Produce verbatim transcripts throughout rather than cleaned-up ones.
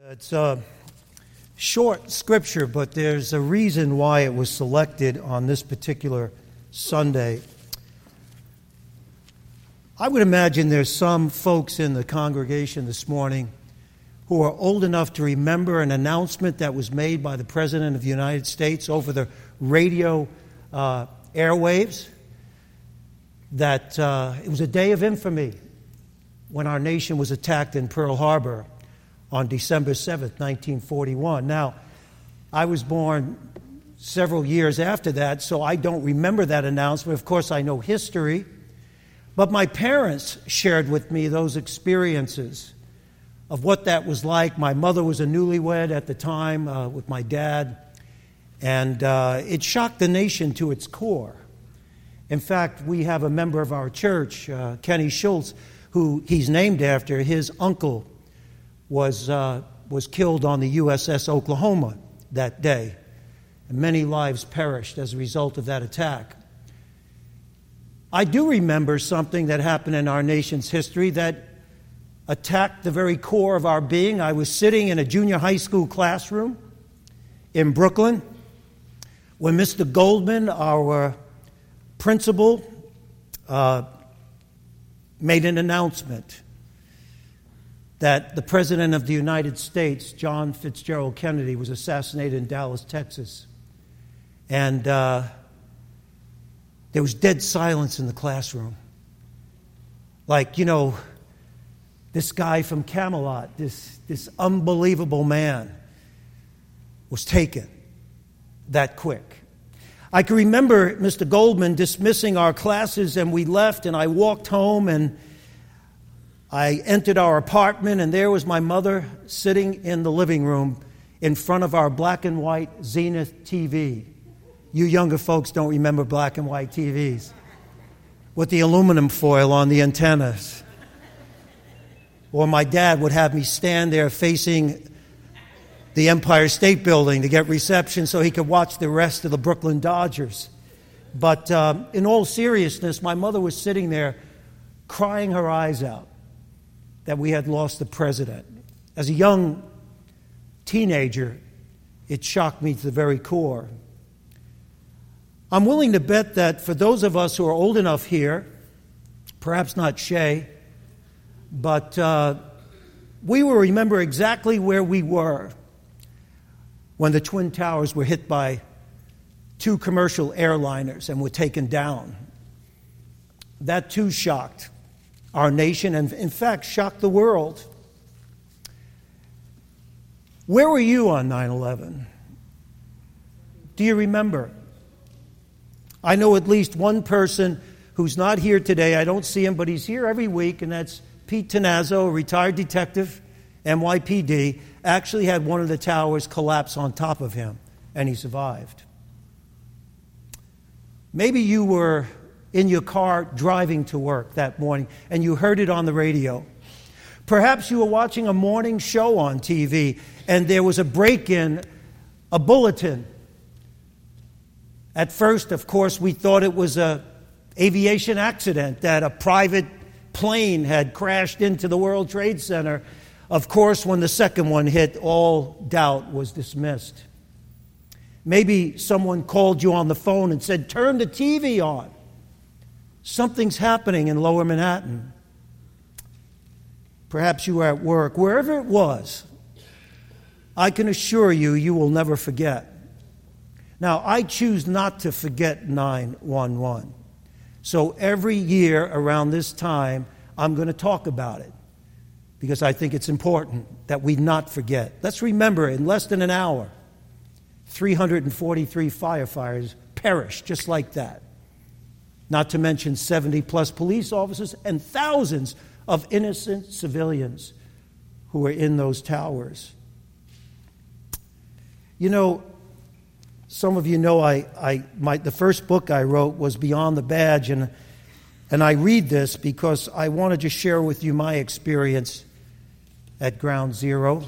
It's a short scripture, but there's a reason why it was selected on this particular Sunday. I would imagine there's some folks in the congregation this morning who are old enough to remember an announcement that was made by the President of the United States over the radio uh, airwaves, that uh, it was a day of infamy when our nation was attacked in Pearl Harbor on December seventh, nineteen forty-one. Now, I was born several years after that, so I don't remember that announcement. Of course, I know history. But my parents shared with me those experiences of what that was like. My mother was a newlywed at the time uh, with my dad, and uh, it shocked the nation to its core. In fact, we have a member of our church, uh, Kenny Schultz, who he's named after. His uncle was uh, was killed on the U S S Oklahoma that day, and many lives perished as a result of that attack. I do remember something that happened in our nation's history that attacked the very core of our being. I was sitting in a junior high school classroom in Brooklyn when Mister Goldman, our principal, uh, made an announcement that the President of the United States, John Fitzgerald Kennedy, was assassinated in Dallas, Texas. And uh, there was dead silence in the classroom. Like, you know, this guy from Camelot, this, this unbelievable man, was taken that quick. I can remember Mister Goldman dismissing our classes, and we left, and I walked home, and I entered our apartment, and there was my mother sitting in the living room in front of our black and white Zenith T V. You younger folks don't remember black and white T Vs with the aluminum foil on the antennas. Or my dad would have me stand there facing the Empire State Building to get reception so he could watch the rest of the Brooklyn Dodgers. But um, in all seriousness, my mother was sitting there crying her eyes out that we had lost the president. As a young teenager, it shocked me to the very core. I'm willing to bet that for those of us who are old enough here, perhaps not Shay, but uh, we will remember exactly where we were when the Twin Towers were hit by two commercial airliners and were taken down. That too shocked our nation and, in fact, shocked the world. Where were you on nine eleven? Do you remember? I know at least one person who's not here today. I don't see him, but he's here every week, and that's Pete Tenazzo, a retired detective, N Y P D, actually had one of the towers collapse on top of him, and he survived. Maybe you were in your car driving to work that morning, and you heard it on the radio. Perhaps you were watching a morning show on T V, and there was a break-in, a bulletin. At first, of course, we thought it was an aviation accident, that a private plane had crashed into the World Trade Center. Of course, when the second one hit, all doubt was dismissed. Maybe someone called you on the phone and said, "Turn the T V on. Something's happening in Lower Manhattan." Perhaps you were at work. Wherever it was, I can assure you, you will never forget. Now, I choose not to forget nine one one. So every year around this time, I'm going to talk about it because I think it's important that we not forget. Let's remember, in less than an hour, three hundred forty-three firefighters perished just like that. Not to mention seventy-plus police officers and thousands of innocent civilians who were in those towers. You know, some of you know I, I my the first book I wrote was Beyond the Badge, and and I read this because I want to just share with you my experience at Ground Zero.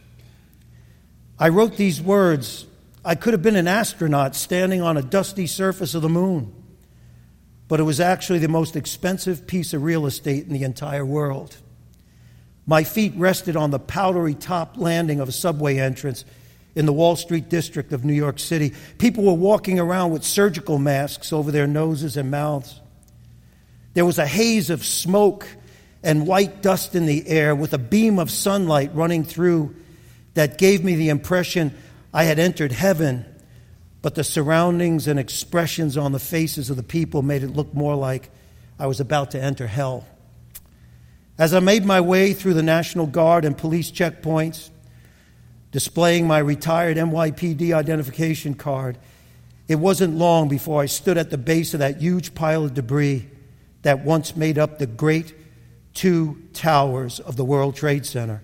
I wrote these words: I could have been an astronaut standing on a dusty surface of the moon, but it was actually the most expensive piece of real estate in the entire world. My feet rested on the powdery top landing of a subway entrance in the Wall Street district of New York City. People were walking around with surgical masks over their noses and mouths. There was a haze of smoke and white dust in the air with a beam of sunlight running through that gave me the impression I had entered heaven, but the surroundings and expressions on the faces of the people made it look more like I was about to enter hell. As I made my way through the National Guard and police checkpoints, displaying my retired N Y P D identification card, it wasn't long before I stood at the base of that huge pile of debris that once made up the great two towers of the World Trade Center.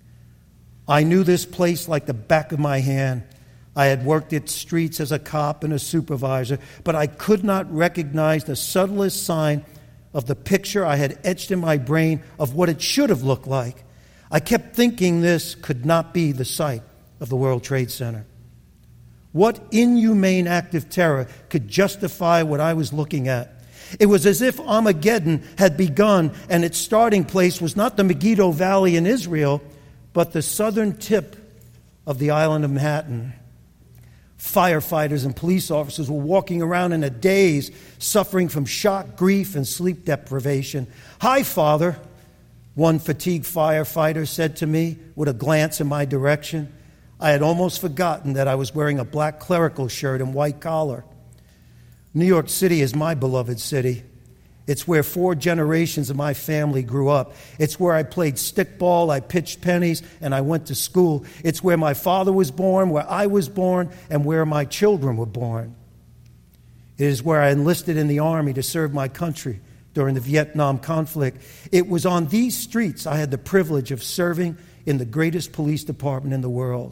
I knew this place like the back of my hand. I had worked its streets as a cop and a supervisor, but I could not recognize the subtlest sign of the picture I had etched in my brain of what it should have looked like. I kept thinking this could not be the site of the World Trade Center. What inhumane act of terror could justify what I was looking at? It was as if Armageddon had begun, and its starting place was not the Megiddo Valley in Israel, but the southern tip of the island of Manhattan. Firefighters and police officers were walking around in a daze, suffering from shock, grief, and sleep deprivation. "Hi, Father," one fatigued firefighter said to me with a glance in my direction. I had almost forgotten that I was wearing a black clerical shirt and white collar. New York City is my beloved city. It's where four generations of my family grew up. It's where I played stickball, I pitched pennies, and I went to school. It's where my father was born, where I was born, and where my children were born. It is where I enlisted in the Army to serve my country during the Vietnam conflict. It was on these streets I had the privilege of serving in the greatest police department in the world.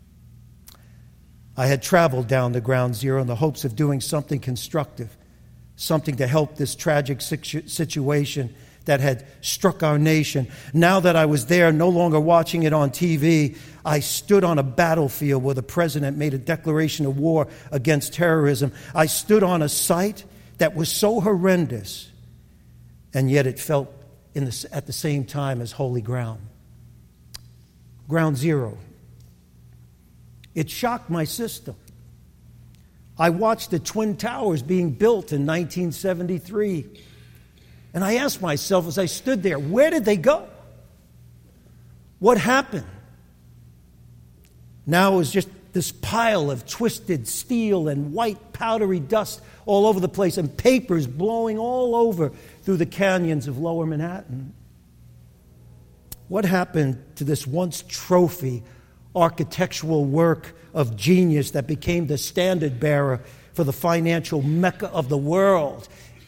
I had traveled down to Ground Zero in the hopes of doing something constructive, something to help this tragic situ- situation that had struck our nation. Now that I was there, no longer watching it on T V, I stood on a battlefield where the president made a declaration of war against terrorism. I stood on a site that was so horrendous, and yet it felt in the, at the same time as holy ground. Ground Zero. It shocked my system. I watched the Twin Towers being built in nineteen seventy-three. And I asked myself as I stood there, where did they go? What happened? Now it was just this pile of twisted steel and white powdery dust all over the place and papers blowing all over through the canyons of Lower Manhattan. What happened to this once trophy architectural work of genius that became the standard bearer for the financial mecca of the world?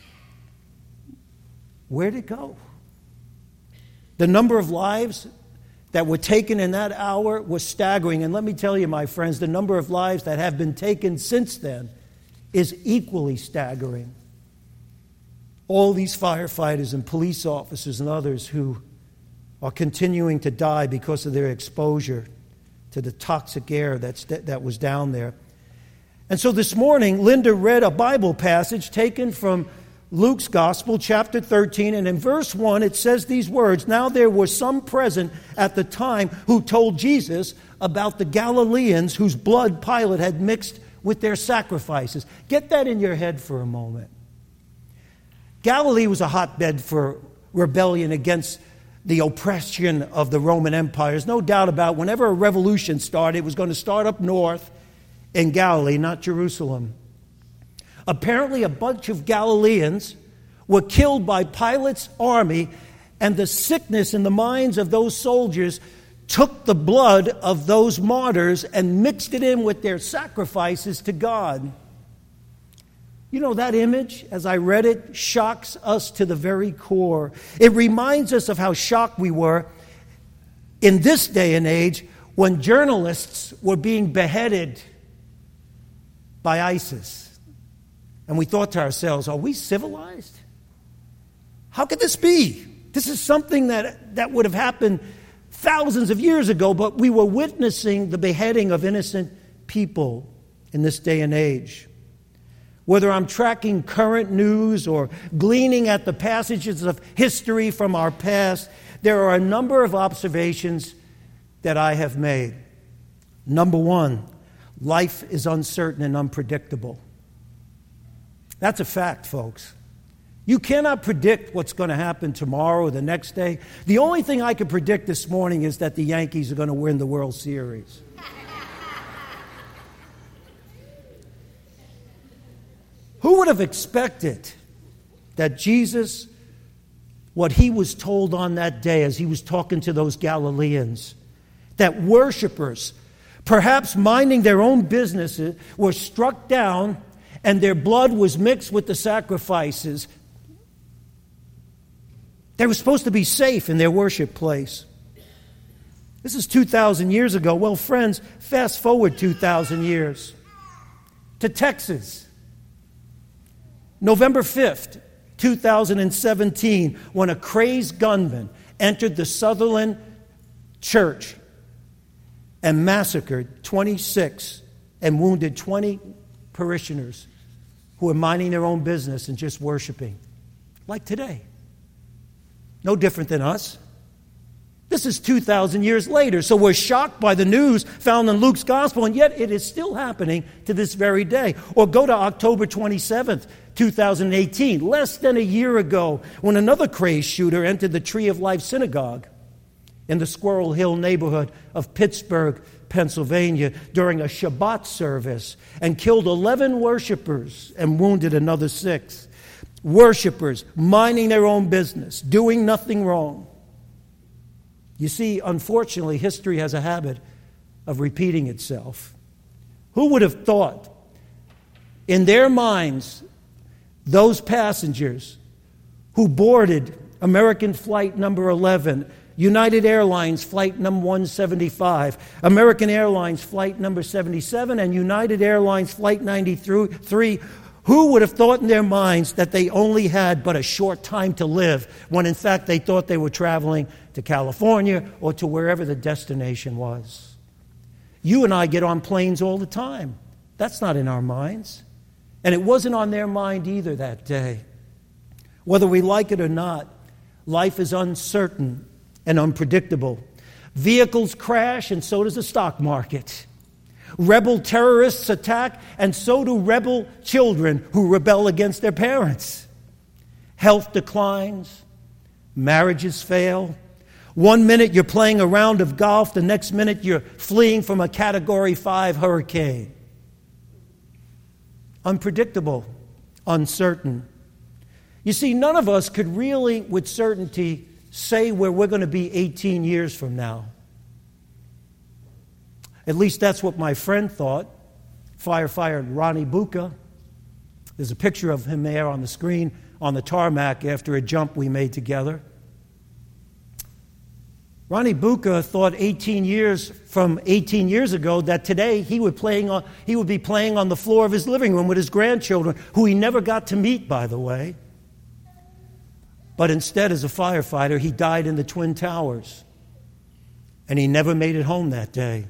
Where'd it go? The number of lives that were taken in that hour was staggering. And let me tell you, my friends, the number of lives that have been taken since then is equally staggering. All these firefighters and police officers and others who are continuing to die because of their exposure to the toxic air that's, that was down there. And so this morning, Linda read a Bible passage taken from Luke's Gospel, chapter thirteen, and in verse one, it says these words, "Now there were some present at the time who told Jesus about the Galileans whose blood Pilate had mixed with their sacrifices." Get that in your head for a moment. Galilee was a hotbed for rebellion against the oppression of the Roman Empire. There's no doubt about it. Whenever a revolution started, it was going to start up north in Galilee, not Jerusalem. Apparently, a bunch of Galileans were killed by Pilate's army, and the sickness in the minds of those soldiers took the blood of those martyrs and mixed it in with their sacrifices to God. You know, that image, as I read it, shocks us to the very core. It reminds us of how shocked we were in this day and age when journalists were being beheaded by ISIS. And we thought to ourselves, are we civilized? How could this be? This is something that, that would have happened thousands of years ago, but we were witnessing the beheading of innocent people in this day and age. Whether I'm tracking current news or gleaning at the passages of history from our past, there are a number of observations that I have made. Number one, life is uncertain and unpredictable. That's a fact, folks. You cannot predict what's going to happen tomorrow or the next day. The only thing I can predict this morning is that the Yankees are going to win the World Series. Who would have expected that Jesus, what he was told on that day as he was talking to those Galileans, that worshipers, perhaps minding their own businesses, were struck down and their blood was mixed with the sacrifices. They were supposed to be safe in their worship place. This is two thousand years ago. Well, friends, fast forward two thousand years to Texas. November fifth, two thousand seventeen, when a crazed gunman entered the Sutherland Church and massacred twenty-six and wounded twenty parishioners who were minding their own business and just worshiping. Like today. No different than us. This is two thousand years later, so we're shocked by the news found in Luke's gospel, and yet it is still happening to this very day. Or go to October twenty-seventh, two thousand eighteen, less than a year ago, when another crazed shooter entered the Tree of Life Synagogue in the Squirrel Hill neighborhood of Pittsburgh, Pennsylvania, during a Shabbat service and killed eleven worshipers and wounded another six. Worshipers minding their own business, doing nothing wrong. You see, unfortunately, history has a habit of repeating itself. Who would have thought, in their minds, those passengers who boarded American flight number eleven, United Airlines flight number one seventy-five, American Airlines flight number seventy-seven, and United Airlines flight ninety-three, who would have thought in their minds that they only had but a short time to live, when in fact they thought they were traveling to California or to wherever the destination was? You and I get on planes all the time. That's not in our minds. And it wasn't on their mind either that day. Whether we like it or not, life is uncertain and unpredictable. Vehicles crash, and so does the stock market. Rebel terrorists attack, and so do rebel children who rebel against their parents. Health declines. Marriages fail. One minute you're playing a round of golf, the next minute you're fleeing from a Category five hurricane. Unpredictable, uncertain. You see, none of us could really, with certainty, say where we're going to be eighteen years from now. At least that's what my friend thought, firefighter Ronnie Bucca. There's a picture of him there on the screen on the tarmac after a jump we made together. Ronnie Bucca thought eighteen years from eighteen years ago that today he would playing on he would be playing on the floor of his living room with his grandchildren, who he never got to meet, by the way. But instead, as a firefighter, he died in the Twin Towers, and he never made it home that day.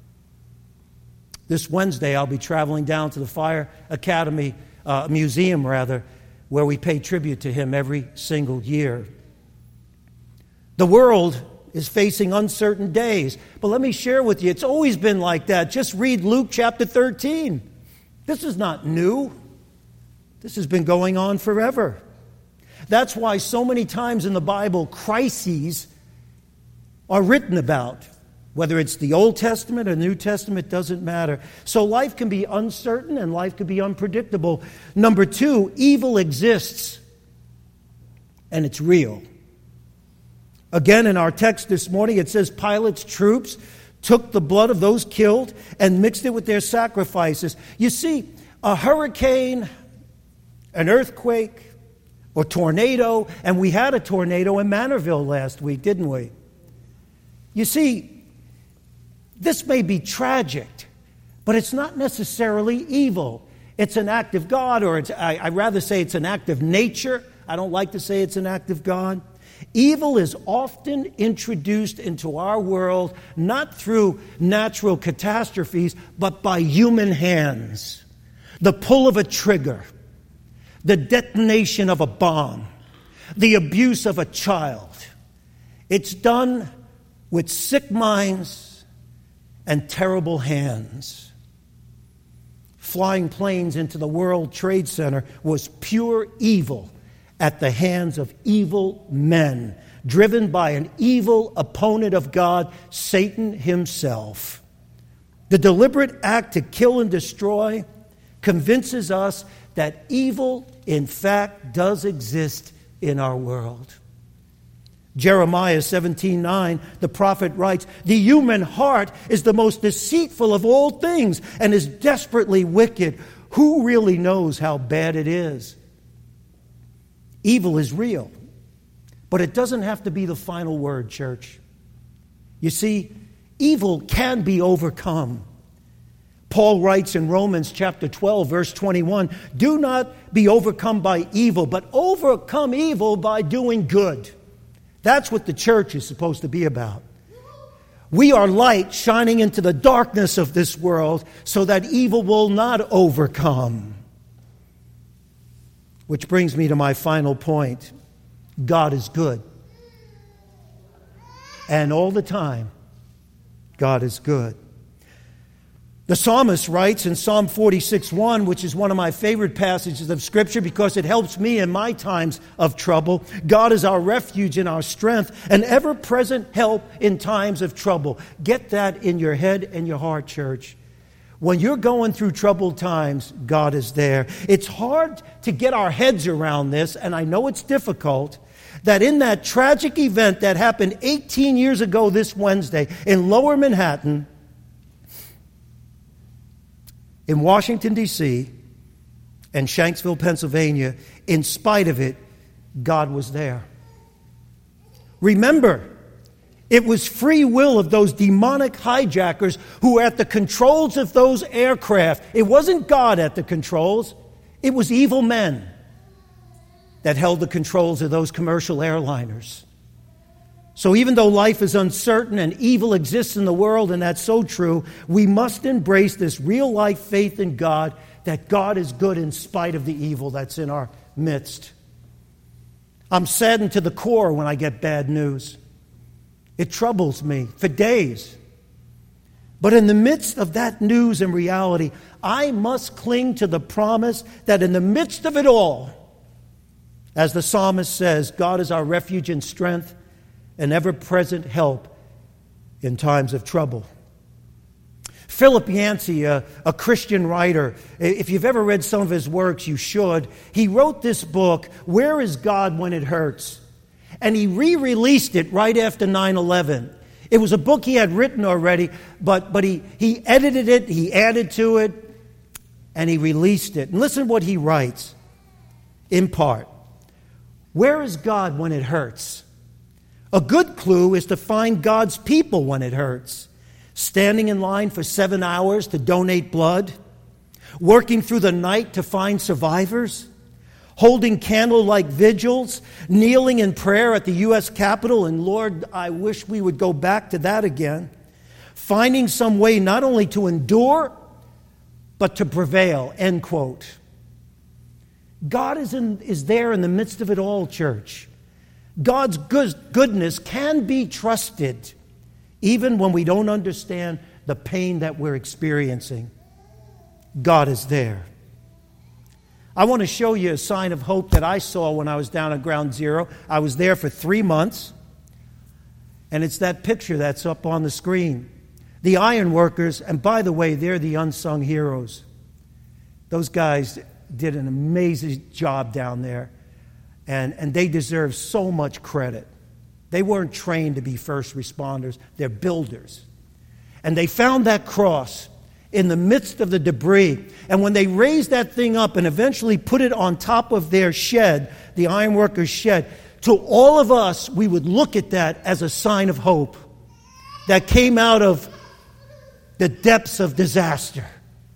This Wednesday, I'll be traveling down to the Fire Academy uh, Museum, rather, where we pay tribute to him every single year. The world is facing uncertain days, but let me share with you, it's always been like that. Just read Luke chapter thirteen. This is not new. This has been going on forever. That's why so many times in the Bible, crises are written about. Whether it's the Old Testament or New Testament, doesn't matter. So life can be uncertain and life can be unpredictable. Number two, evil exists and it's real. Again, in our text this morning, it says Pilate's troops took the blood of those killed and mixed it with their sacrifices. You see, a hurricane, an earthquake, or tornado, and we had a tornado in Manorville last week, didn't we? You see, this may be tragic, but it's not necessarily evil. It's an act of God, or it's, I, I'd rather say it's an act of nature. I don't like to say it's an act of God. Evil is often introduced into our world not through natural catastrophes, but by human hands. The pull of a trigger, the detonation of a bomb, the abuse of a child. It's done with sick minds and terrible hands. Flying planes into the World Trade Center was pure evil at the hands of evil men, driven by an evil opponent of God, Satan himself. The deliberate act to kill and destroy convinces us that evil, in fact, does exist in our world. Jeremiah seventeen nine, the prophet writes, "The human heart is the most deceitful of all things and is desperately wicked. Who really knows how bad it is?" Evil is real, but it doesn't have to be the final word, church. You see, evil can be overcome. Paul writes in Romans chapter twelve, verse twenty-one, "Do not be overcome by evil, but overcome evil by doing good." That's what the church is supposed to be about. We are light shining into the darkness of this world so that evil will not overcome. Which brings me to my final point. God is good. And all the time, God is good. The psalmist writes in Psalm forty-six one, which is one of my favorite passages of Scripture because it helps me in my times of trouble. God is our refuge and our strength, an ever-present help in times of trouble. Get that in your head and your heart, church. When you're going through troubled times, God is there. It's hard to get our heads around this, and I know it's difficult, that in that tragic event that happened eighteen years ago this Wednesday in Lower Manhattan, in Washington, D C, and Shanksville, Pennsylvania, in spite of it, God was there. Remember, it was free will of those demonic hijackers who were at the controls of those aircraft. It wasn't God at the controls. It was evil men that held the controls of those commercial airliners. So even though life is uncertain and evil exists in the world, and that's so true, we must embrace this real-life faith in God, that God is good in spite of the evil that's in our midst. I'm saddened to the core when I get bad news. It troubles me for days. But in the midst of that news and reality, I must cling to the promise that in the midst of it all, as the psalmist says, God is our refuge and strength, an ever-present help in times of trouble. Philip Yancey, a, a Christian writer, if you've ever read some of his works, you should. He wrote this book, Where is God When It Hurts? And he re-released it right after nine eleven. It was a book he had written already, but, but he, he edited it, he added to it, and he released it. And listen to what he writes, in part. Where is God when it hurts? A good clue is to find God's people when it hurts. Standing in line for seven hours to donate blood. Working through the night to find survivors. Holding candlelight vigils. Kneeling in prayer at the U S Capitol. And Lord, I wish we would go back to that again. Finding some way not only to endure, but to prevail. End quote. God is, in, is there in the midst of it all, church. God's good, goodness can be trusted even when we don't understand the pain that we're experiencing. God is there. I want to show you a sign of hope that I saw when I was down at Ground Zero. I was there for three months, and it's that picture that's up on the screen. The iron workers, and by the way, they're the unsung heroes. Those guys did an amazing job down there. And, and they deserve so much credit. They weren't trained to be first responders. They're builders. And they found that cross in the midst of the debris. And when they raised that thing up and eventually put it on top of their shed, the ironworkers' shed, to all of us, we would look at that as a sign of hope that came out of the depths of disaster.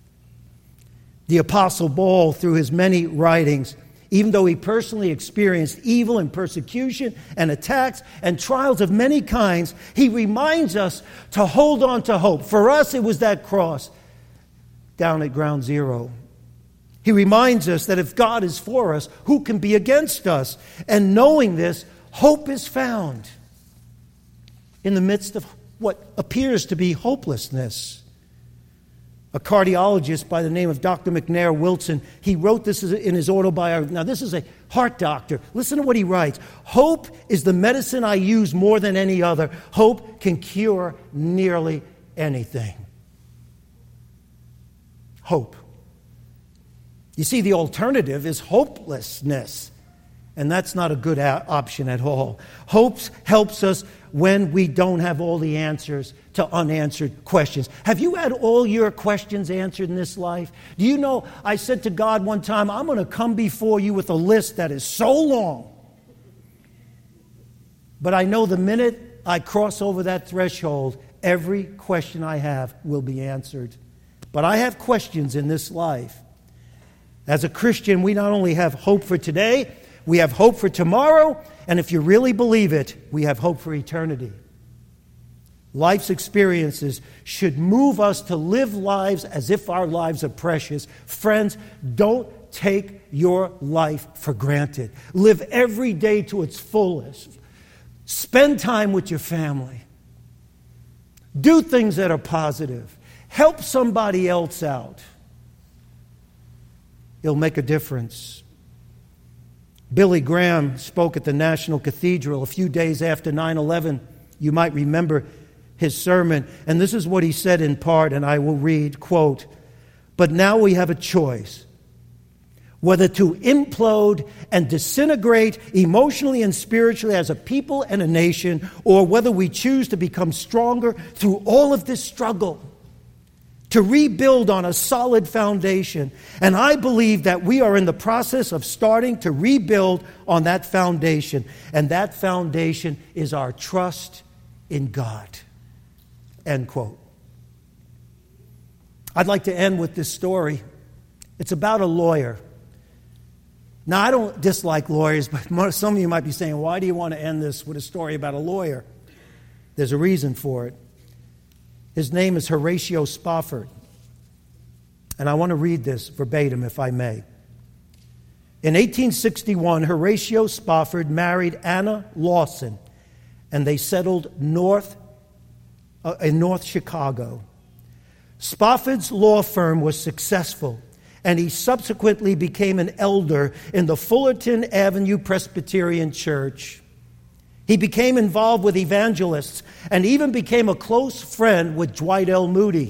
The Apostle Paul, through his many writings, even though he personally experienced evil and persecution and attacks and trials of many kinds, he reminds us to hold on to hope. For us, it was that cross down at Ground Zero. He reminds us that if God is for us, who can be against us? And knowing this, hope is found in the midst of what appears to be hopelessness. A cardiologist by the name of Doctor McNair Wilson, he wrote this in his autobiography. Now, this is a heart doctor. Listen to what he writes. Hope is the medicine I use more than any other. Hope can cure nearly anything. Hope. You see, the alternative is hopelessness. And that's not a good a- option at all. Hope helps us when we don't have all the answers to unanswered questions. Have you had all your questions answered in this life? Do you know, I said to God one time, I'm going to come before you with a list that is so long. But I know the minute I cross over that threshold, every question I have will be answered. But I have questions in this life. As a Christian, we not only have hope for today, we have hope for tomorrow, and if you really believe it, we have hope for eternity. Life's experiences should move us to live lives as if our lives are precious. Friends, don't take your life for granted. Live every day to its fullest. Spend time with your family. Do things that are positive. Help somebody else out. It'll make a difference. Billy Graham spoke at the National Cathedral a few days after nine eleven. You might remember his sermon. And this is what he said in part, and I will read, quote, "But now we have a choice, whether to implode and disintegrate emotionally and spiritually as a people and a nation, or whether we choose to become stronger through all of this struggle, to rebuild on a solid foundation." And I believe that we are in the process of starting to rebuild on that foundation. And that foundation is our trust in God. End quote. I'd like to end with this story. It's about a lawyer. Now, I don't dislike lawyers, but some of you might be saying, why do you want to end this with a story about a lawyer? There's a reason for it. His name is Horatio Spafford. And I want to read this verbatim, if I may. In eighteen sixty-one, Horatio Spafford married Anna Lawson, and they settled north uh, in North Chicago. Spafford's law firm was successful, and he subsequently became an elder in the Fullerton Avenue Presbyterian Church. He became involved with evangelists and even became a close friend with Dwight L. Moody.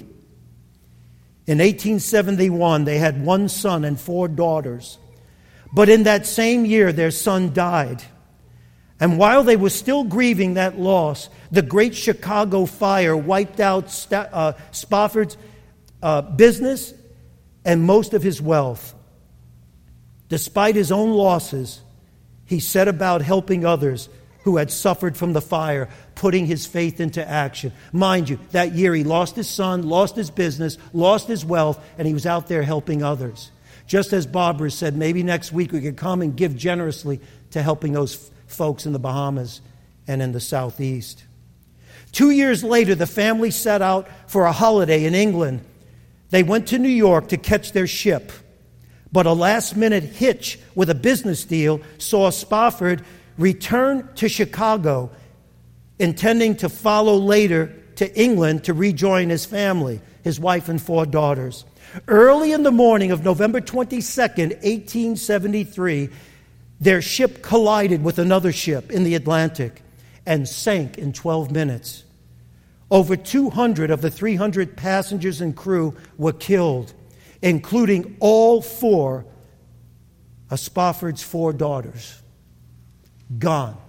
In eighteen seventy-one, they had one son and four daughters. But in that same year, their son died. And while they were still grieving that loss, the Great Chicago Fire wiped out Sta- uh, Spafford's uh, business and most of his wealth. Despite his own losses, he set about helping others who had suffered from the fire, putting his faith into action. Mind you, that year he lost his son, lost his business, lost his wealth, and he was out there helping others. Just as Barbara said, maybe next week we could come and give generously to helping those f- folks in the Bahamas and in the Southeast. Two years later, the family set out for a holiday in England. They went to New York to catch their ship. But a last-minute hitch with a business deal saw Spafford return to Chicago, intending to follow later to England to rejoin his family, his wife and four daughters. Early in the morning of November twenty-second, eighteen seventy-three, their ship collided with another ship in the Atlantic and sank in twelve minutes. Over two hundred of the three hundred passengers and crew were killed, including all four of Spafford's four daughters. Gone.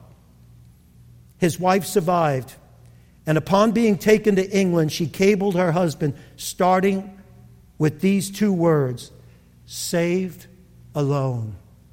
His wife survived, and upon being taken to England, she cabled her husband, starting with these two words, "Saved alone."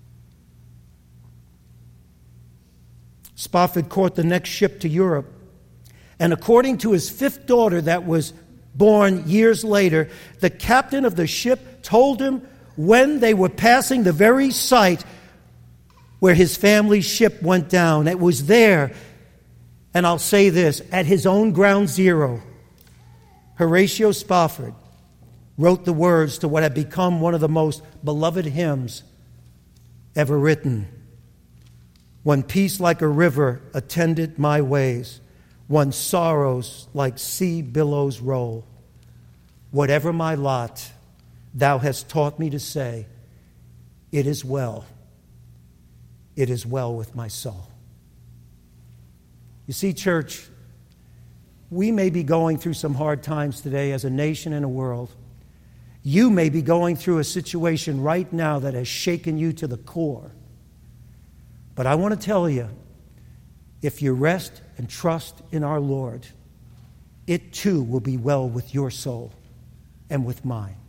Spafford caught the next ship to Europe, and according to his fifth daughter that was born years later, the captain of the ship told him when they were passing the very site where his family's ship went down. It was there, and I'll say this, at his own ground zero, Horatio Spafford wrote the words to what had become one of the most beloved hymns ever written. When peace like a river attended my ways, One sorrows like sea billows roll. Whatever my lot, thou hast taught me to say, it is well. It is well with my soul. You see, church, we may be going through some hard times today as a nation and a world. You may be going through a situation right now that has shaken you to the core. But I want to tell you, if you rest and trust in our Lord, it too will be well with your soul and with mine.